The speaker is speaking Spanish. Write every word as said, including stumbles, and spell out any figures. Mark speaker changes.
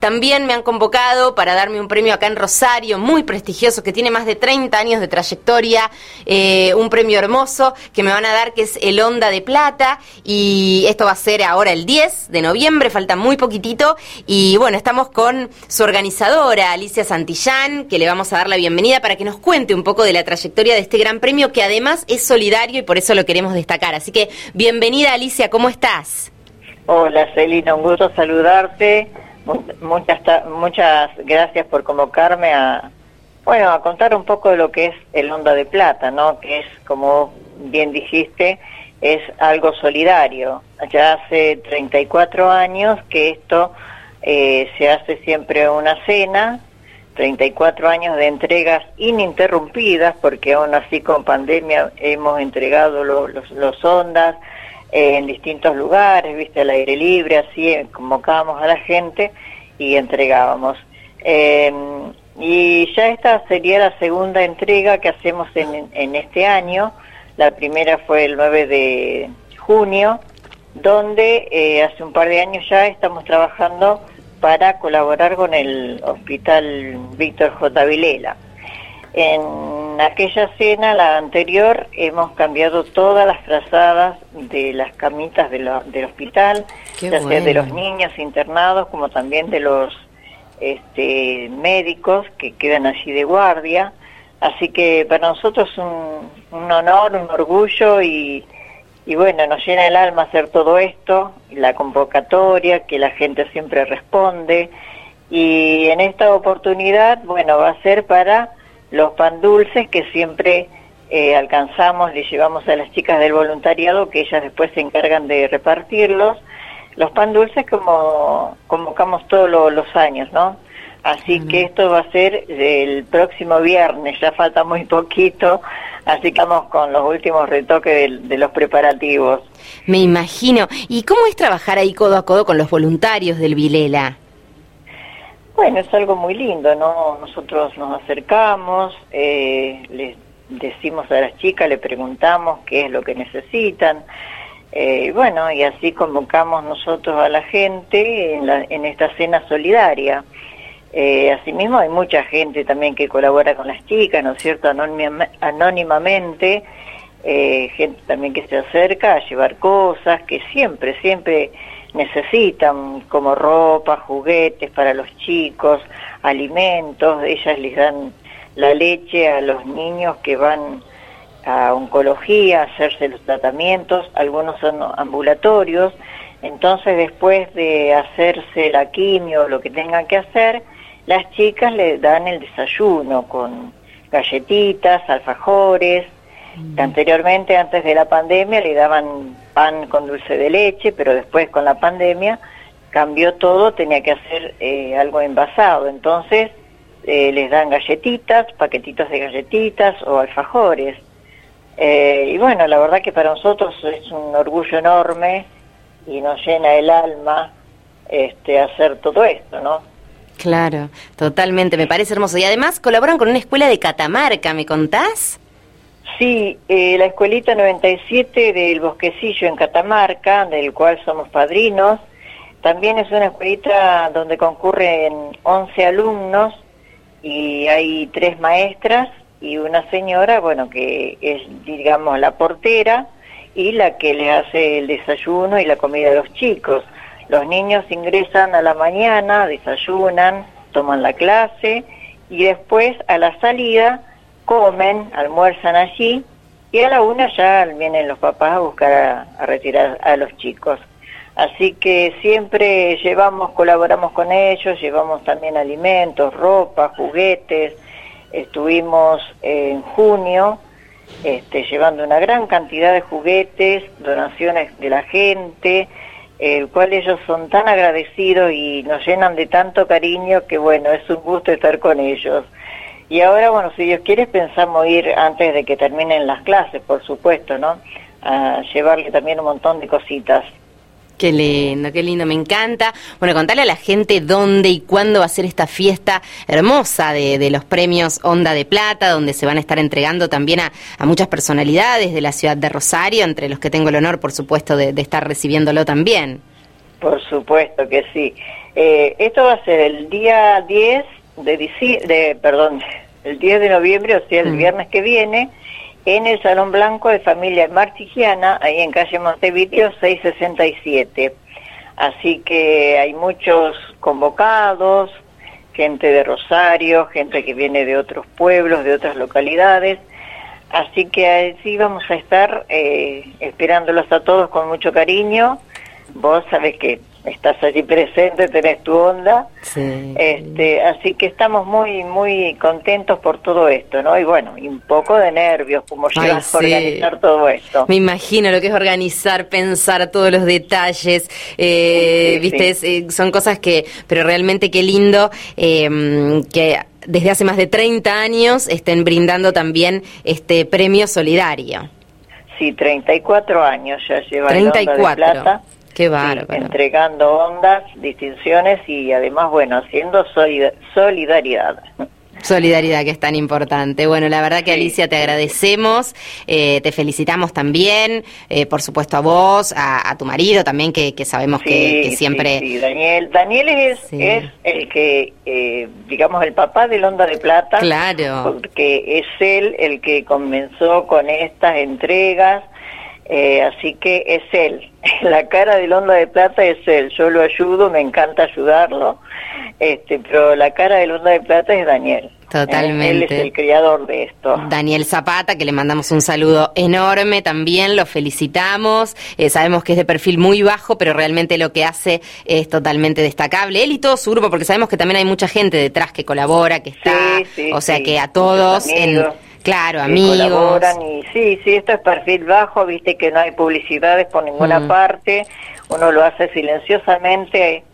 Speaker 1: También me han convocado para darme un premio acá en Rosario, muy prestigioso, que tiene más de treinta años de trayectoria, eh, un premio hermoso que me van a dar, que es el Onda de Plata, y esto va a ser ahora el diez de noviembre, falta muy poquitito, y bueno, estamos con su organizadora, Alicia Santillán, que le vamos a dar la bienvenida para que nos cuente un poco de la trayectoria de este gran premio, que además es solidario y por eso lo queremos destacar. Así que, bienvenida, Alicia, ¿cómo estás?
Speaker 2: Hola, Celina, un gusto saludarte. Muchas muchas gracias por convocarme a, bueno, a contar un poco de lo que es el Onda de Plata, ¿no? Que es, como bien dijiste, es algo solidario. Ya hace treinta y cuatro años que esto eh, se hace siempre una cena, treinta y cuatro años de entregas ininterrumpidas, porque aún así con pandemia hemos entregado lo, los, los ondas, Eh, en distintos lugares, viste, al aire libre, así eh, convocábamos a la gente y entregábamos. Eh, y ya esta sería la segunda entrega que hacemos en, en este año. La primera fue el nueve de junio, donde eh, hace un par de años ya estamos trabajando para colaborar con el Hospital Víctor J. Vilela. En aquella cena, la anterior, hemos cambiado todas las frazadas de las camitas de lo, del hospital,
Speaker 1: Qué
Speaker 2: ya
Speaker 1: bueno.
Speaker 2: sea de los niños internados como también de los este, médicos que quedan allí de guardia. Así que para nosotros es un, un honor, un orgullo y, y bueno, nos llena el alma hacer todo esto, la convocatoria, que la gente siempre responde. Y en esta oportunidad, bueno, va a ser para los pan dulces que siempre eh, alcanzamos, le llevamos a las chicas del voluntariado, que ellas después se encargan de repartirlos. Los pan dulces como convocamos todos lo, los años, ¿no? Así uh-huh. que esto va a ser el próximo viernes, ya falta muy poquito, así que vamos con los últimos retoques de, de los preparativos.
Speaker 1: Me imagino. ¿Y cómo es trabajar ahí codo a codo con los voluntarios del Vilela?
Speaker 2: Bueno, es algo muy lindo, ¿no? Nosotros nos acercamos, eh, les decimos a las chicas, le preguntamos qué es lo que necesitan, eh, bueno, y así convocamos nosotros a la gente en, la, en esta cena solidaria. Eh, asimismo hay mucha gente también que colabora con las chicas, ¿no es cierto?, Anónima, anónimamente, eh, gente también que se acerca a llevar cosas que siempre, siempre necesitan, como ropa, juguetes para los chicos, alimentos. Ellas les dan la leche a los niños que van a oncología a hacerse los tratamientos, algunos son ambulatorios, entonces después de hacerse la quimio o lo que tengan que hacer, las chicas le dan el desayuno con galletitas, alfajores. Anteriormente, antes de la pandemia, le daban pan con dulce de leche, pero después con la pandemia cambió todo, tenía que hacer eh, algo envasado, entonces eh, les dan galletitas, paquetitos de galletitas o alfajores. Eh, y bueno, la verdad que para nosotros es un orgullo enorme y nos llena el alma este, hacer todo esto, ¿no?
Speaker 1: Claro, totalmente, me parece hermoso. Y además colaboran con una escuela de Catamarca, ¿me contás?
Speaker 2: Sí, eh, la escuelita noventa y siete del Bosquecillo en Catamarca, del cual somos padrinos, también es una escuelita donde concurren once alumnos y hay tres maestras y una señora, bueno, que es, digamos, la portera y la que le hace el desayuno y la comida a los chicos. Los niños ingresan a la mañana, desayunan, toman la clase y después a la salida comen, almuerzan allí y a la una ya vienen los papás a buscar a, a retirar a los chicos. Así que siempre llevamos, colaboramos con ellos, llevamos también alimentos, ropa, juguetes. Estuvimos en junio este, llevando una gran cantidad de juguetes, donaciones de la gente, el cual ellos son tan agradecidos y nos llenan de tanto cariño que bueno, es un gusto estar con ellos. Y ahora, bueno, si Dios quiere, pensamos ir antes de que terminen las clases, por supuesto, ¿no? A llevarle también un montón de cositas.
Speaker 1: Qué lindo, qué lindo, me encanta. Bueno, contale a la gente dónde y cuándo va a ser esta fiesta hermosa de, de los premios Onda de Plata, donde se van a estar entregando también a, a muchas personalidades de la ciudad de Rosario, entre los que tengo el honor, por supuesto, de, de estar recibiéndolo también.
Speaker 2: Por supuesto que sí. Eh, esto va a ser el día diez de, dici- de perdón, el diez de noviembre, o sea, el mm. viernes que viene, en el Salón Blanco de Familia Marchigiana, ahí en calle Montevideo seiscientos sesenta y siete. Así que hay muchos convocados, gente de Rosario, gente que viene de otros pueblos, de otras localidades. Así que así vamos a estar eh, esperándolos a todos con mucho cariño. Vos sabés que estás allí presente, tenés tu onda. Sí. Este, así que estamos muy muy contentos por todo esto, ¿no? Y bueno, y un poco de nervios, como llevas sí. a organizar todo esto.
Speaker 1: Me imagino lo que es organizar, pensar todos los detalles, eh, sí, sí, viste, sí. Es, eh, son cosas que, pero realmente qué lindo eh, que desde hace más de treinta años estén brindando también este premio solidario.
Speaker 2: Sí, treinta y cuatro años ya lleva
Speaker 1: treinta y cuatro.
Speaker 2: Onda de Plata.
Speaker 1: Qué bárbaro.
Speaker 2: Sí, entregando ondas, distinciones y además, bueno, haciendo solid- solidaridad.
Speaker 1: Solidaridad, que es tan importante. Bueno, la verdad que sí, Alicia, te agradecemos, eh, te felicitamos también, eh, por supuesto a vos, a, a tu marido también, que, que sabemos sí, que, que siempre...
Speaker 2: Sí, sí, Daniel. Daniel es, sí. es el que, eh, digamos, el papá del Onda de Plata.
Speaker 1: Claro.
Speaker 2: Porque es él el que comenzó con estas entregas. Eh, así que es él, la cara del Onda de Plata es él, yo lo ayudo, me encanta ayudarlo, este, pero la cara del Onda de Plata es Daniel.
Speaker 1: Totalmente.
Speaker 2: Eh, él es el creador de esto.
Speaker 1: Daniel Zapata, que le mandamos un saludo enorme también, lo felicitamos, eh, sabemos que es de perfil muy bajo, pero realmente lo que hace es totalmente destacable, él y todo su grupo, porque sabemos que también hay mucha gente detrás que colabora, que está, sí, sí, o sea sí. que a todos... en Claro, amigos.
Speaker 2: Colaboran y sí, sí, esto es perfil bajo, viste que no hay publicidades por ninguna mm. parte, uno lo hace silenciosamente